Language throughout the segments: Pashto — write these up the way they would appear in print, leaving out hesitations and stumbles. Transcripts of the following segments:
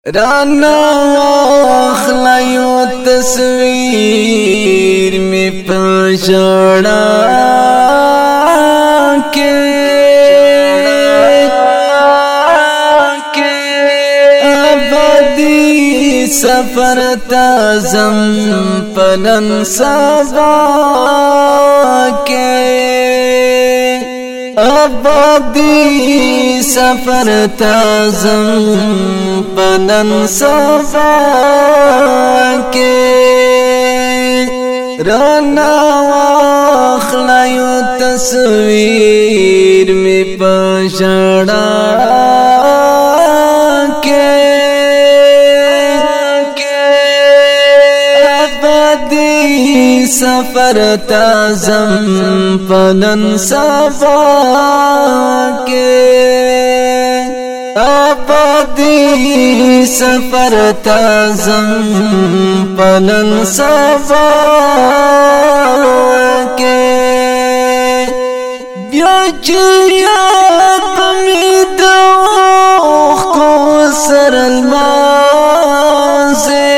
رانا واخلا یو تصویر می پشڑا کے ابدی سفر تازم پنن سبا کے ابدی سفر تازم پنن سبا کے رانا واخلا یو تصویر می پشڑا کے ابدی سفر تازم پنن سبا کے ابدی سفر تازم پنن سبا کے بیا چیات می دوخ کو سر المازے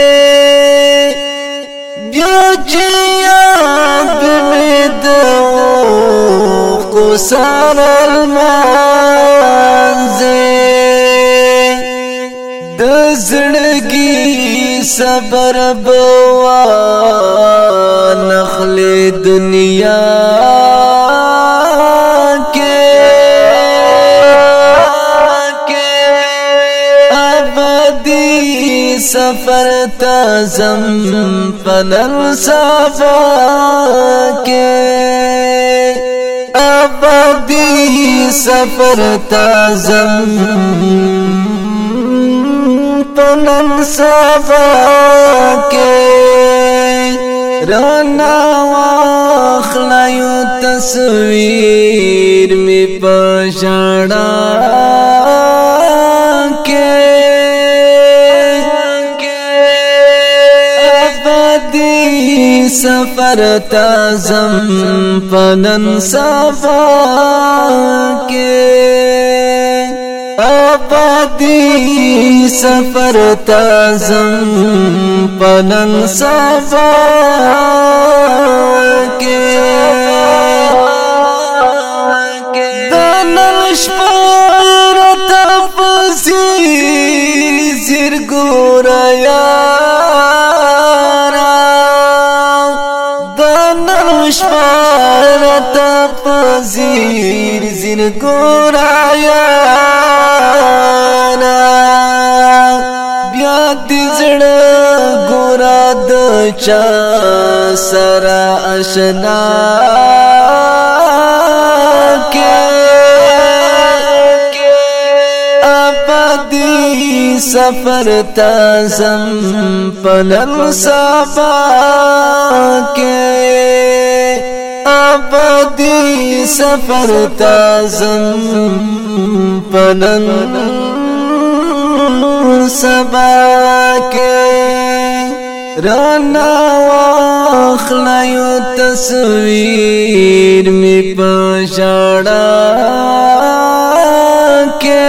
بیا چیات می دوخ کو سر المازے دزڑگی صبر بوا نخل دنیا کے ابدی سفر تازم پنن سبا کے ابدی سفر تازم پنن سبا کے رانا واخلا یو تصویر می پشڑا کے ابدی سفر تازم پنن سبا کے ابدی سفر تازم پنن سبا کے دنل شپر تپسی زیر گورا یارا دنل شپر تپسی زیر گورا یارا بیا دزڑا گورا د چا سرا اشنا کے ابدی سفر تازم پنن سبا کے ابدی سفر تازم پنن سبا کے رانا واخلا یو تصویر می پشڑا کے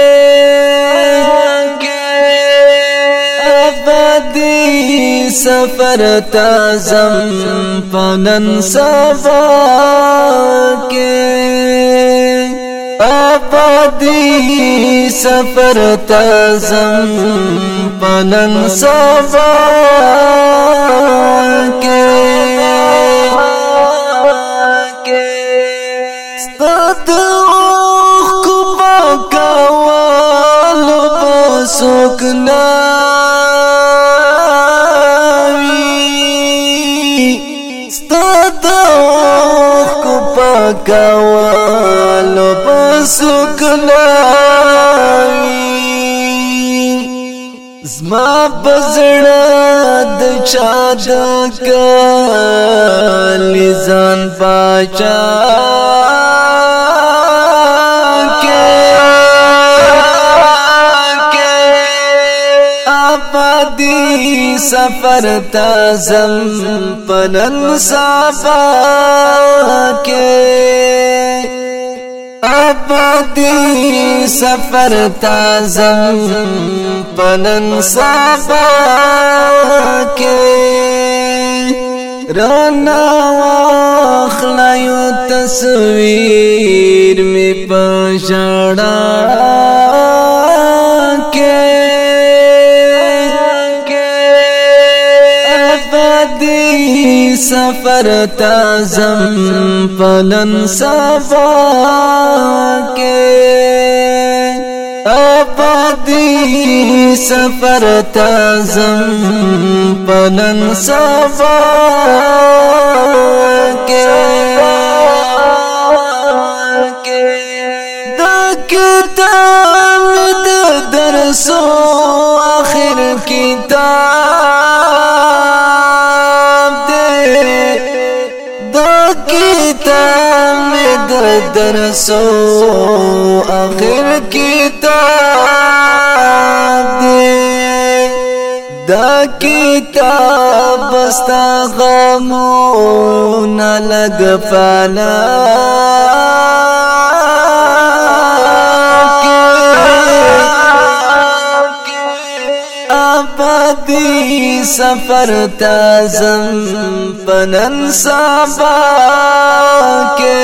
ابدی سفر تازم پنن سبا کے ابدی سفر تازم پنن سبا کے ستد اوخ کو پاکوال بسوک ناوی ستد اوخ کو پاکوال بسوک ناوی زما بزڑا د چا د کلی ځان پاچا کے ابدی سفر تازم پنن سبا کے ابدی سفر تازم پنن سبا کې رانا واخلا یو تصویر می پشړا کې ابدي سفر تازم پنن سبا کې ابدي سفر تازم پنن سبا کې د کتاب د درسو آخر کتاب دې د کتاب د درسو آخر کتاب دې دا کتاب بستا غمونا لگ فانا ابدی سفر تازم پنن سبا کے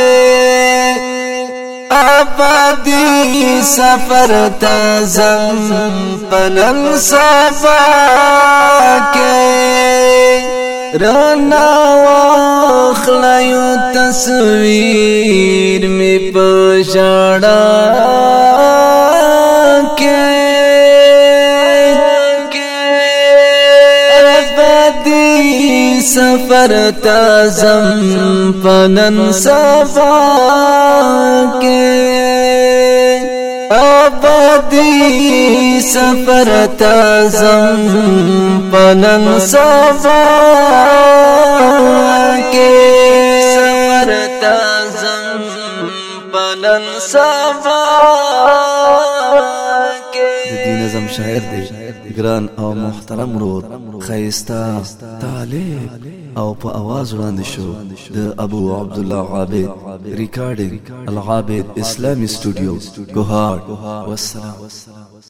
ابدی سفر تازم پنن سبا کے رانا واخلا یو تصویر می پشړا کے ابدی سفر تازم پنن سبا کے ابدی سفر تازم پنن سبا کے سفر تازم پنن سبا کے دی نظم شاعر دی گران او محترم رود خیستا طالب او په आवाज وړاندې شو د ابو عبد الله عابد ریکارډینګ العابد اسلامي سټوډیو ګوهر والسلام